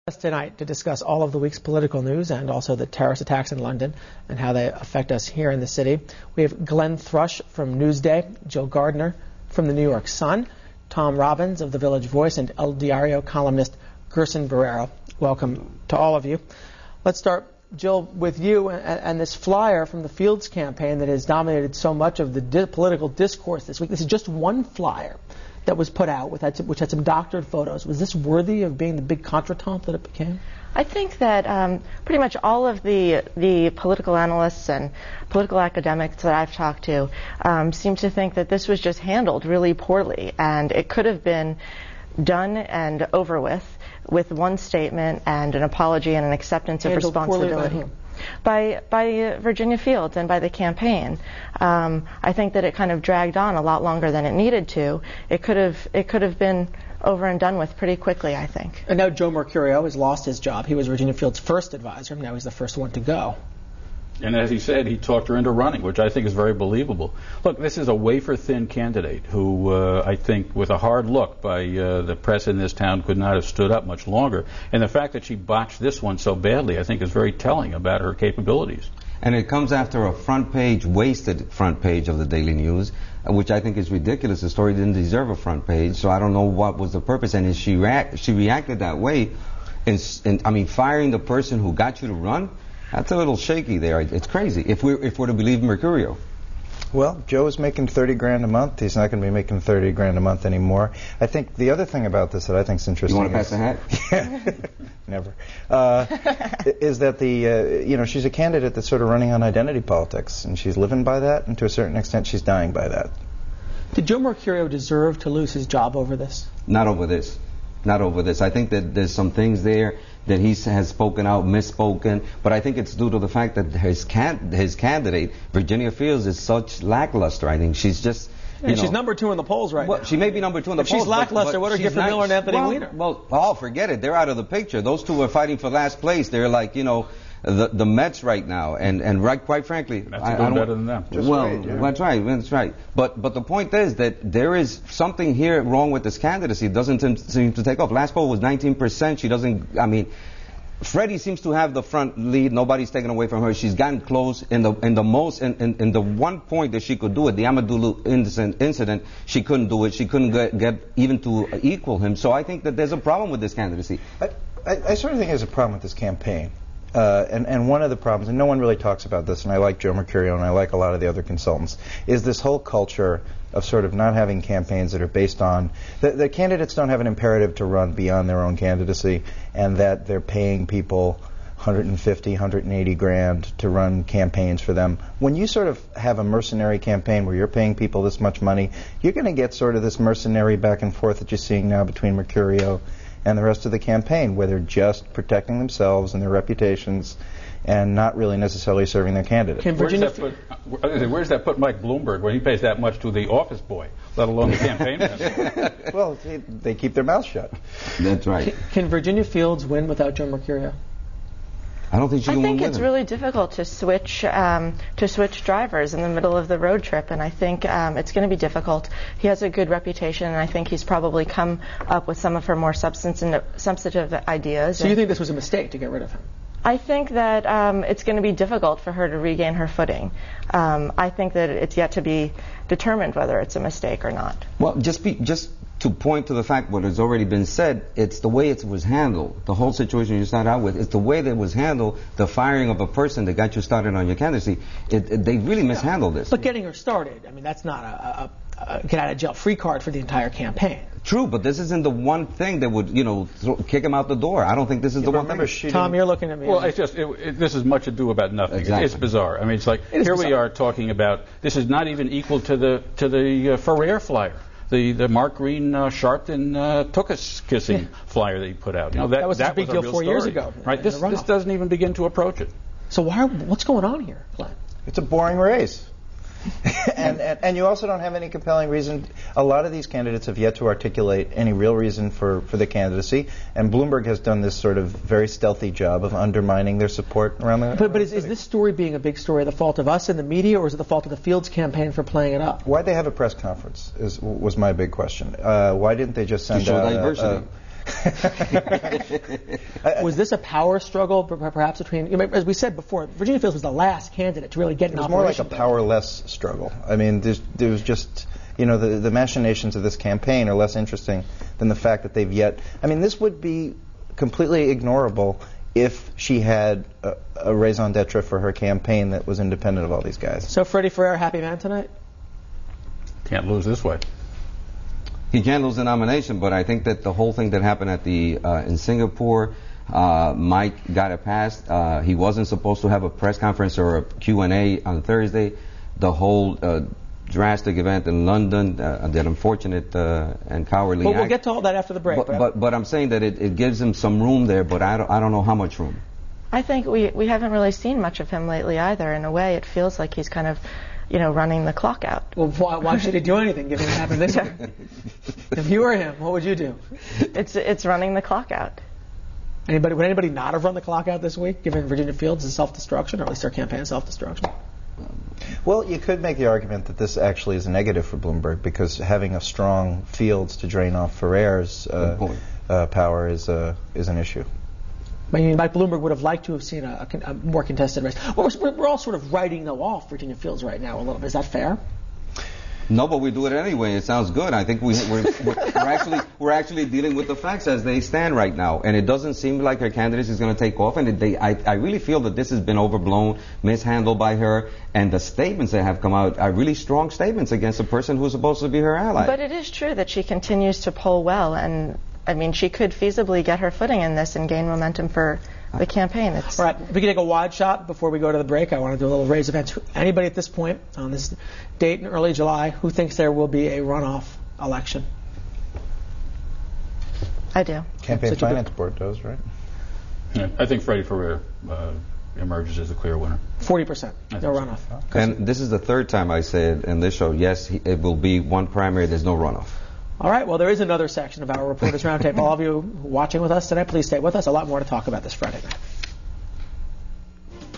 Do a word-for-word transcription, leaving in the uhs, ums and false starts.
Us tonight to discuss all of the week's political news and also the terrorist attacks in London and how they affect us here in the city. We have Glenn Thrush from Newsday, Jill Gardner from the New York Sun, Tom Robbins of the Village Voice, and El Diario columnist Gerson Barrero. Welcome to all of you. Let's start, Jill, with you and, and this flyer from the Fields campaign that has dominated so much of the di- political discourse this week. This is just one flyer that was put out, with, which had some doctored photos. Was this worthy of being the big contretemps that it became? I think that um, pretty much all of the the political analysts and political academics that I've talked to um, seem to think that this was just handled really poorly, and it could have been done and over with with one statement and an apology and an acceptance of Handled responsibility. By by Virginia Fields and by the campaign. Um, I think that it kind of dragged on a lot longer than it needed to. It could have it could have been over and done with pretty quickly, I think. And now Joe Mercurio has lost his job. He was Virginia Fields' first advisor. Now he's the first one to go. And as he said, he talked her into running, which I think is very believable. Look, this is a wafer-thin candidate who uh, I think, with a hard look by uh, the press in this town, could not have stood up much longer. And the fact that she botched this one so badly, I think, is very telling about her capabilities. And it comes after a front page, wasted front page of the Daily News, which I think is ridiculous. The story didn't deserve a front page, so I don't know what was the purpose. And if she, react, she reacted that way, in, in, I mean, firing the person who got you to run, that's a little shaky there. It's crazy if we're if we're to believe Mercurio. Well, Joe is making thirty grand a month. He's not going to be making thirty grand a month anymore. I think the other thing about this that I think is interesting. You want to pass the hat? Yeah, never. Uh, is that the uh, you know she's a candidate that's sort of running on identity politics, and she's living by that, and to a certain extent, she's dying by that. Did Joe Mercurio deserve to lose his job over this? Not over this. Not over this. I think that there's some things there that he has spoken out, misspoken, but I think it's due to the fact that his can- his candidate, Virginia Fields, is such lackluster. I think she's just, you and know, she's number two in the polls right well, now. She may be number two in the if polls. She's lackluster. But, but what are she's Gifford not, Miller and Anthony well, Weiner? Well, oh, forget it. They're out of the picture. Those two are fighting for last place. They're like, you know, the the Mets right now, and and right, quite frankly, Mets I, are doing I better than them. Just well, right, yeah. that's right, that's right. But but the point is that there is something here wrong with this candidacy. It doesn't seem- seem to take off. Last poll was nineteen percent. She doesn't. I mean, Freddie seems to have the front lead. Nobody's taken away from her. She's gotten close in the in the most in, in, in the one point that she could do it, the Amadou incident, incident, she couldn't do it. She couldn't get, get even to equal him. So I think that there's a problem with this candidacy. I, I, I sort of think there's a problem with this campaign. Uh, and, and one of the problems, and no one really talks about this, and I like Joe Mercurio and I like a lot of the other consultants, is this whole culture of sort of not having campaigns that are based on, the, the candidates don't have an imperative to run beyond their own candidacy, and that they're paying people one hundred fifty, one hundred eighty grand to run campaigns for them. When you sort of have a mercenary campaign where you're paying people this much money, you're going to get sort of this mercenary back and forth that you're seeing now between Mercurio and the rest of the campaign, where they're just protecting themselves and their reputations and not really necessarily serving their candidate. Can Where's Virginia that, put, where's that put Mike Bloomberg when he pays that much to the office boy, let alone the campaign manager? Well, they, they keep their mouths shut. That's right. Can, can Virginia Fields win without Joe Mercurio? I don't think she I can win think with it's him. really difficult to switch um, to switch drivers in the middle of the road trip, and I think um, it's going to be difficult. He has a good reputation, and I think he's probably come up with some of her more substantive, substantive ideas. So you think this was a mistake to get rid of him? I think that um, it's going to be difficult for her to regain her footing. Um, I think that it's yet to be determined whether it's a mistake or not. Well, just be, just to point to the fact what has already been said, it's the way it was handled. The whole situation you started out with, it's the way that it was handled, the firing of a person that got you started on your candidacy. It, it, they really mishandled this. But getting her started, I mean, that's not a, a, a get-out-of-jail-free card for the entire campaign. True, but this isn't the one thing that would, you know, throw, kick him out the door. I don't think this is Yeah, the one remember, thing. she Tom, didn't- you're looking at me. Well, it's just, it, it, this is much ado about nothing. Exactly. It's bizarre. I mean, it's like, It is here we bizarre. are talking about, this is not even equal to the to the uh, Ferrer flyer. The, the Mark Green uh, Sharpton uh, Tookus kissing Yeah. flyer that he put out. You know, that, That was such a big was deal real four years story. ago Right? in This, the this runoff. doesn't even begin to approach it. So why? What's going on here, Glenn? It's a boring race. and, and and you also don't have any compelling reason. A lot of these candidates have yet to articulate any real reason for, for the candidacy, and Bloomberg has done this sort of very stealthy job of undermining their support around the. But but is, is this story being a big story the fault of us in the media, or is it the fault of the Fields campaign for playing it up? Why'd they have a press conference? Is was my big question. Uh, why didn't they just send To show out a- diversity. a- Was this a power struggle, perhaps between, you know, as we said before, Virginia Fields was the last candidate to really get an operation? It was more like a there. powerless struggle. I mean, there was just, you know, the, the machinations of this campaign are less interesting than the fact that they've yet, I mean, this would be completely ignorable if she had a, a raison d'etre for her campaign that was independent of all these guys. So Freddie Ferrer, happy man tonight? Can't lose this way. He can't lose the nomination, but I think that the whole thing that happened at the uh, in Singapore, uh, Mike got it passed. Uh, he wasn't supposed to have a press conference or a Q and A on Thursday. The whole uh, drastic event in London, uh, that unfortunate uh, and cowardly Well, we'll act. get to all that after the break. But, but, but I'm saying that it, it gives him some room there, but I don't, I don't know how much room. I think we, we haven't really seen much of him lately either. In a way, it feels like he's kind of, you know, running the clock out. Well, why, why should he do anything given what happened this week? If you were him, what would you do? It's it's running the clock out. Anybody would anybody not have run the clock out this week, given Virginia Fields' self-destruction, or at least their campaign self-destruction? Well, you could make the argument that this actually is a negative for Bloomberg because having a strong Fields to drain off Ferrer's uh, uh, power is uh, is an issue. I mean, Mike Bloomberg would have liked to have seen a, a, a more contested race. Well, we're, we're all sort of writing though off Virginia Fields right now a little bit. Is that fair? No, but we do it anyway. It sounds good. I think we, we're, we're, we're actually we're actually dealing with the facts as they stand right now, and it doesn't seem like her candidacy is going to take off. And it, they, I, I really feel that this has been overblown, mishandled by her, and the statements that have come out are really strong statements against a person who's supposed to be her ally. But it is true that she continues to poll well, and I mean, she could feasibly get her footing in this and gain momentum for the campaign. It's All right, if we can take a wide shot before we go to the break, I want to do a little raise of hands. Anybody at this point on this date in early July who thinks there will be a runoff election? I do. Campaign Such a Finance big- Board does, right? Yeah, I think Freddie Ferrer uh, emerges as a clear winner. forty percent, I no think so. runoff. And this is the third time I said in this show, yes, he, it will be one primary, there's no runoff. All right, well, there is another section of our Reporters Roundtable. All of you watching with us tonight, please stay with us. A lot more to talk about this Friday night.